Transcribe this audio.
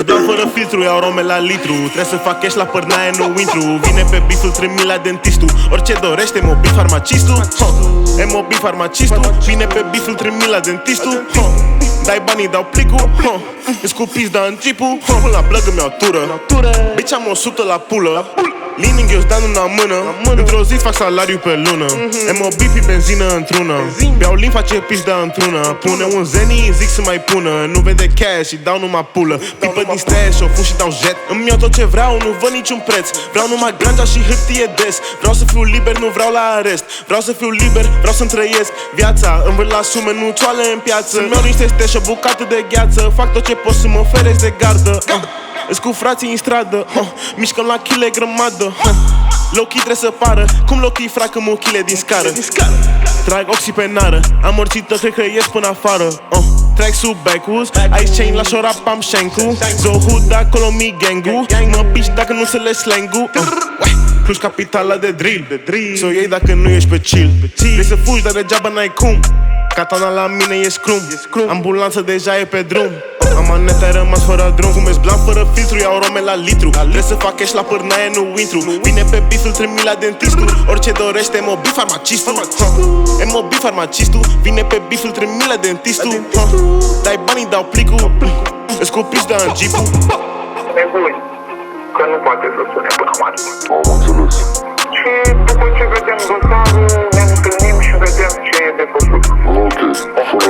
beau fără filtru, iau rome la litru. Trebuie să fac cash la părnaie, nu intru. Vine pe biful, trimit la dentistul. Orice dorește, mobil farmacistul. Mobil farmacistul. Vine pe biful, trimit la dentistul. Dai banii, dau plicul. Îți cu pizda în jeepul. Până la plăgă mi-au tură. Bitch, am 100 la pulă. Leaning, eu stan una mână. Într-o zi fac salariu pe lună. MOB pe benzină într-una. Beau lim, face pizda într-una. Pune un zeni, zic să mai pună. Nu vede cash și dau numai pulă. Pipă din stash, o fut și dau jet. Îmi iau tot ce vreau, nu văd niciun preț. Vreau numai ganja și hârtie des. Vreau să fiu liber, nu vreau la arest. Vreau să fiu liber, vreau să-mi trăiesc viața. Învârt la sume, nu toale în piață. Îmi iau niște stești, o bucată de gheață. Fac tot ce pot să mă feresc de gardă. Îs cu frații în stradă, mișcăm la chile grămadă. Low-key trebuie să pară, cum Low-key fracă muchile din scară. Trag oxi pe nară, am morțită, cred că ies până afară. Trag sub backwoods, ice chain la șora, pam shanku. Zohood, acolo mi gangu. Mă piși dacă nu înțelegi slang-ul. Plus capitala de drill, s-o iei dacă nu ești pe chill. Vrei să fugi, dar degeaba n-ai cum. Katana la mine e scrum. Ambulanța deja e pe drum. Am maneta, ai rămas fără drum. Fumez blanc fără filtru, iau rome la litru. Trebuie să fac cash la pârnaie, nu intru. Vine pe bif, îl trimit la dentistul. Orice dorește, MOB farmacistul. MOB farmacistul. Vine pe bif, îl trimit la dentistul. Dai banii, dau plicul. Îți cu pizda în jeepul. Nebuni, că nu poate să sune până mare. Am înțeles. Și după ce vedem dosarul, ne întâlnim și vedem ce e de făcut. Ok, fără